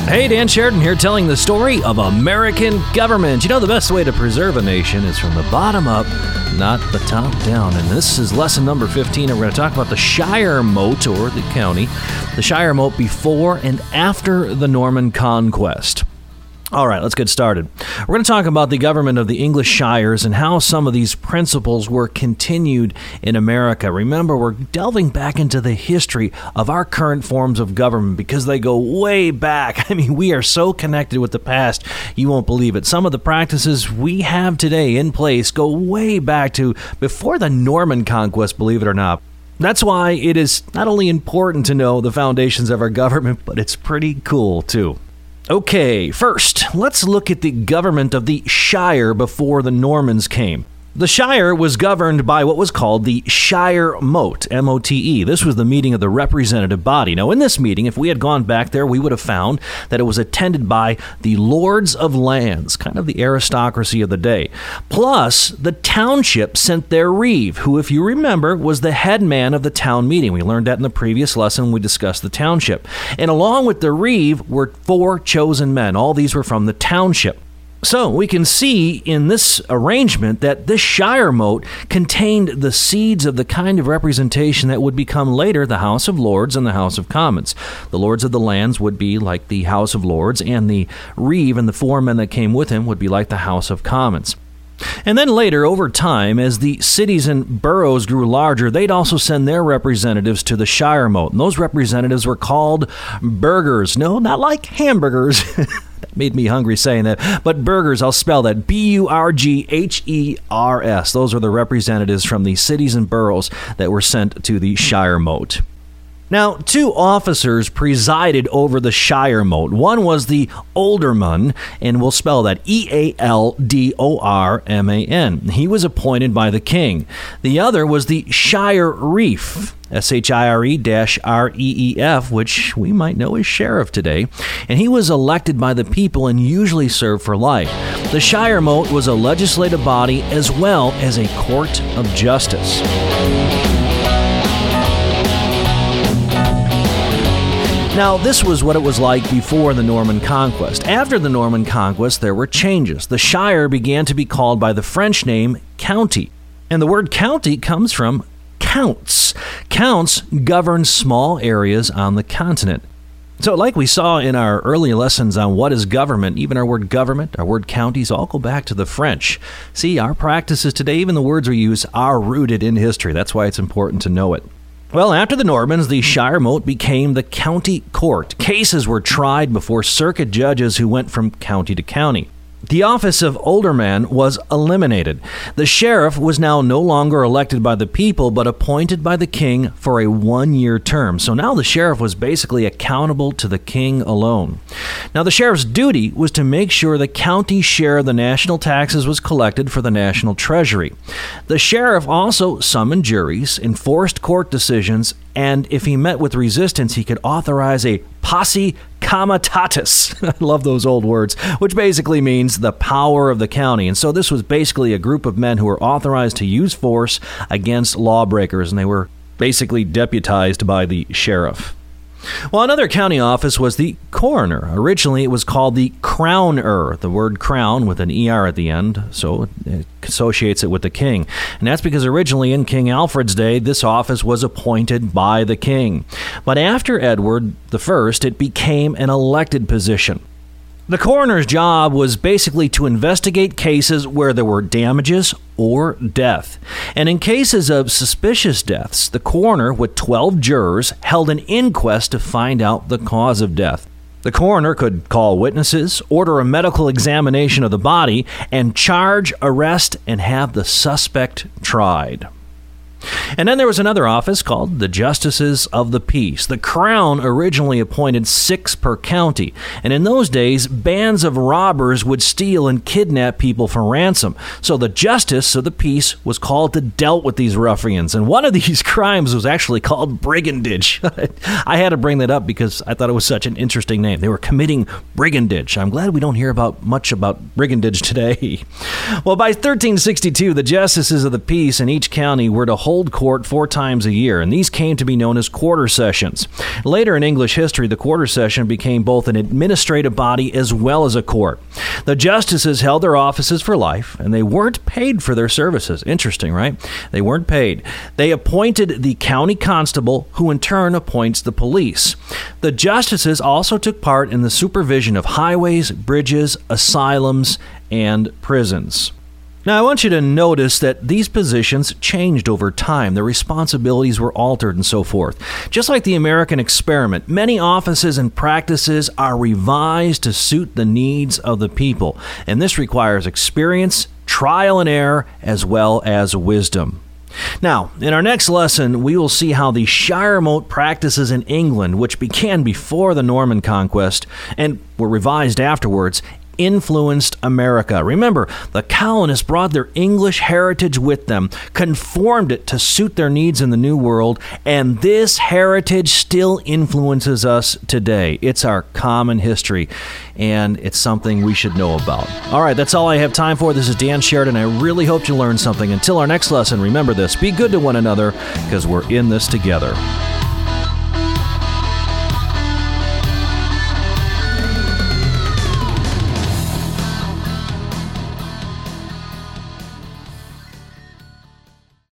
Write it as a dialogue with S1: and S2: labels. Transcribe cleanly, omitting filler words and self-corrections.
S1: Hey, Dan Sheridan here telling the story of American government. You know, the best way to preserve a nation is from the bottom up, not the top down. And this is lesson number 15. And we're going to talk about the Shire Moat, or the county, the Shire Moat before and after the Norman Conquest. All right, let's get started. We're going to talk about the government of the English shires and how some of these principles were continued in America. Remember, we're delving back into the history of our current forms of government because they go way back. I mean, we are so connected with the past, you won't believe it. Some of the practices we have today in place go way back to before the Norman Conquest, believe it or not. That's why it is not only important to know the foundations of our government, but it's pretty cool, too. Okay, first, let's look at the government of the Shire before the Normans came. The Shire was governed by what was called the Shire Mote, M-O-T-E. This was the meeting of the representative body. Now, in this meeting, if we had gone back there, we would have found that it was attended by the lords of lands, kind of the aristocracy of the day. Plus, the township sent their reeve, who, if you remember, was the head man of the town meeting. We learned that in the previous lesson when we discussed the township. And along with the reeve were 4 chosen men. All these were from the township. So we can see in this arrangement that this Shire Moat contained the seeds of the kind of representation that would become later the House of Lords and the House of Commons. The Lords of the Lands would be like the House of Lords, and the reeve and the 4 men that came with him would be like the House of Commons. And then later, over time, as the cities and boroughs grew larger, they'd also send their representatives to the Shire Moat. And those representatives were called burghers. No, not like hamburgers. That made me hungry saying that. But burghers, I'll spell that. B-U-R-G-H-E-R-S. Those are the representatives from the cities and boroughs that were sent to the Shire Moat. Now, 2 officers presided over the Shire Moat. One was the Alderman, and we'll spell that E-A-L-D-O-R-M-A-N. He was appointed by the king. The other was the Shire Reef, S-H-I-R-E-R-E-E-F, which we might know as sheriff today, and he was elected by the people and usually served for life. The Shire Moat was a legislative body as well as a court of justice. Now, this was what it was like before the Norman Conquest. After the Norman Conquest, there were changes. The Shire began to be called by the French name county. And the word county comes from counts. Counts govern small areas on the continent. So like we saw in our earlier lessons on what is government, even our word government, our word counties, all go back to the French. See, our practices today, even the words we use, are rooted in history. That's why it's important to know it. Well, after the Normans, the Shire Moat became the county court. Cases were tried before circuit judges who went from county to county. The office of alderman was eliminated. The sheriff was now no longer elected by the people, but appointed by the king for a 1-year term. So now the sheriff was basically accountable to the king alone. Now the sheriff's duty was to make sure the county share of the national taxes was collected for the national treasury. The sheriff also summoned juries, enforced court decisions, and if he met with resistance, he could authorize a posse comitatus. I love those old words, which basically means the power of the county. And so this was basically a group of men who were authorized to use force against lawbreakers, and they were basically deputized by the sheriff. Well, another county office was the coroner. Originally, it was called the crowner, the word crown with an ER at the end, so it associates it with the king. And that's because originally in King Alfred's day, this office was appointed by the king. But after Edward I, it became an elected position. The coroner's job was basically to investigate cases where there were damages or death. And in cases of suspicious deaths, the coroner, with 12 jurors, held an inquest to find out the cause of death. The coroner could call witnesses, order a medical examination of the body, and charge, arrest, and have the suspect tried. And then there was another office called the Justices of the Peace. The Crown originally appointed 6 per county, and in those days, bands of robbers would steal and kidnap people for ransom. So the Justice of the Peace was called to deal with these ruffians, and one of these crimes was actually called brigandage. I had to bring that up because I thought it was such an interesting name. They were committing brigandage. I'm glad we don't hear much about brigandage today. Well, by 1362, the Justices of the Peace in each county were to hold court 4 times a year, and these came to be known as quarter sessions. Later in English history, the quarter session became both an administrative body as well as a court. The justices held their offices for life, and they weren't paid for their services. Interesting, right? They weren't paid. They appointed the county constable, who in turn appoints the police. The justices also took part in the supervision of highways, bridges, asylums, and prisons. Now, I want you to notice that these positions changed over time. Their responsibilities were altered and so forth. Just like the American experiment, many offices and practices are revised to suit the needs of the people, and this requires experience, trial and error, as well as wisdom. Now, in our next lesson, we will see how the shire mote practices in England, which began before the Norman conquest and were revised afterwards, influenced America. Remember, the colonists brought their English heritage with them, conformed it to suit their needs in the New World, and this heritage still influences us today. It's our common history, and it's something we should know about. All right, that's all I have time for. This is Dan Sheridan. I really hope you learned something. Until our next lesson, remember this: be good to one another, because we're in this together.